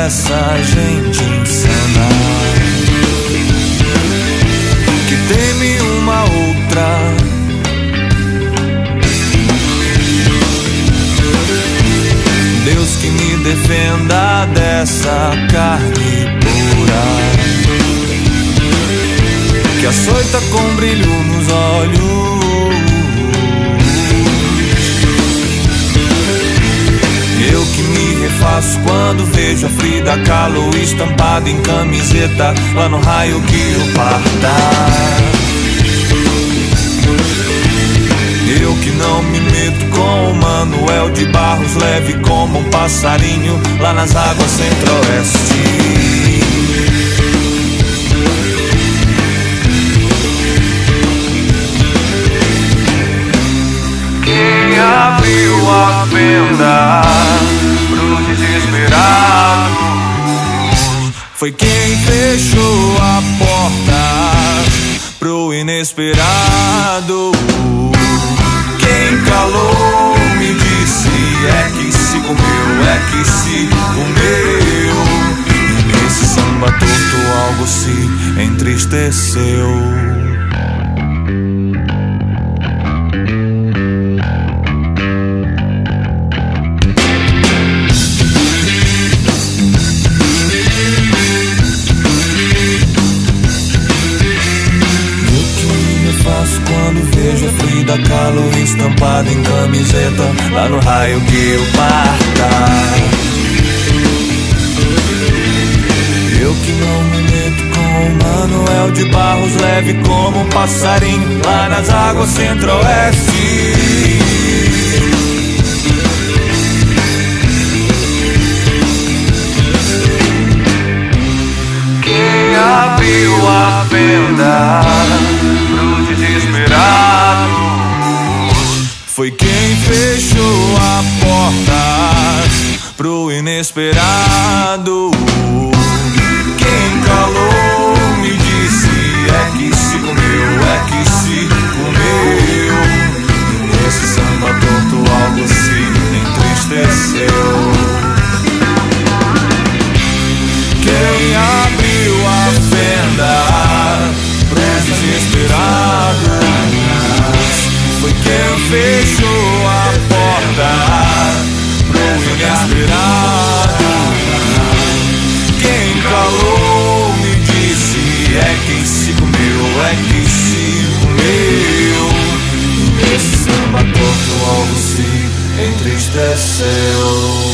dessa gente insana que teme uma outra. Deus que me defenda dessa carne pura, que açoita com brilho nos olhos. Eu que me refaço quando vejo a Frida Kahlo estampada em camiseta lá no raio que o parta. Eu que não me meto com o Manuel de Barros, leve como um passarinho lá nas águas centro-oeste. Quem abriu a fenda pros desesperados foi quem fechou a porta pro inesperado. Quem calou me disse é que se comeu, é que se comeu. E nesse samba torto algo se entristeceu. Quando vejo a Frida Kahlo estampada em camiseta lá no raio que o parta. Eu que não me meto com o Manuel de Barros, leve como um passarinho lá nas águas centro-oeste. Quem abriu a fenda pros desesperados foi quem fechou a porta pro inesperado. Quem calou me disse é que se comeu, é que se comeu. E nesse samba torto algo se entristeceu. Quem abriu a fenda pros desesperados foi quem fechou a porta pro inesperado. Quem calou me disse é quem se comeu, é quem se comeu. Nesse samba torto algo se entristeceu.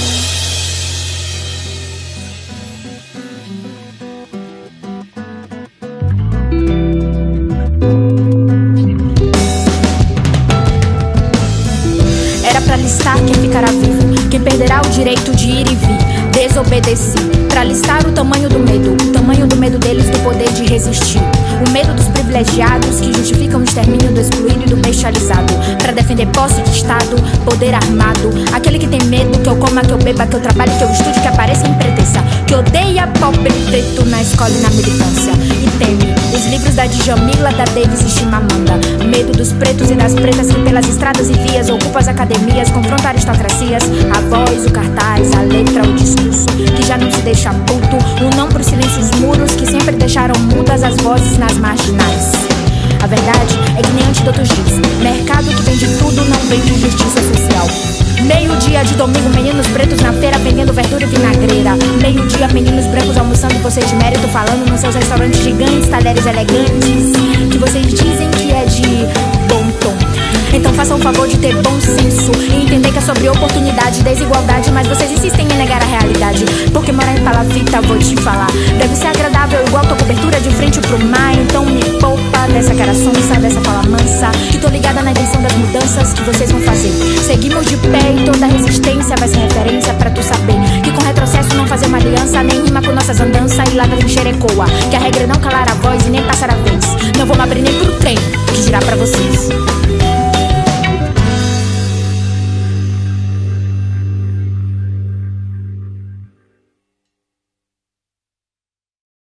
Quem ficará vivo, quem perderá o direito de ir e vir. Desobedeci pra listar o tamanho do medo deles do poder de resistir. O medo dos privilegiados que justificam o extermínio do excluído e do bestializado. Pra defender posse de estado, poder armado. Aquele que tem medo que eu coma, que eu beba, que eu trabalhe, que eu estude, que apareça e empreteça. Que odeia pobre preto na escola e na militância. E teme os livros da Djamila, da Davis e Chimamanda. Medo dos pretos e das pretas que pelas estradas e vias ocupam as academias, confrontam aristocracias. A voz, o cartaz, a letra, o discurso que já não se deixa puto. O não pros silêncios muros que sempre deixaram mudas as vozes nas marginais. A verdade é que nem Antídotos diz: mercado que vende tudo não vende justiça social. Meio-dia de domingo, meninos pretos na feira vendendo verdura e vinagreira. Meio-dia, meninos brancos almoçando e vocês de mérito falando nos seus restaurantes gigantes, talheres elegantes, que vocês dizem que é de bom tom. Então façam o favor de ter bom senso e entender que é sobre oportunidade e desigualdade, mas vocês insistem em negar a realidade. Porque morar em Palafita, vou te falar, deve ser agradável igual tua cobertura de frente pro mar. Então me poupa dessa cara sonsa, dessa fala mansa, que tô ligada na intenção das mudanças que vocês vão fazer. Seguimos de pé e toda resistência vai ser referência pra tu saber que com retrocesso não fazer uma aliança nem rima com nossas andanças e ladra em xerecoa. Que a regra é não calar a voz e nem passar a vez. Não vou me abrir nem pro trem que girar pra você.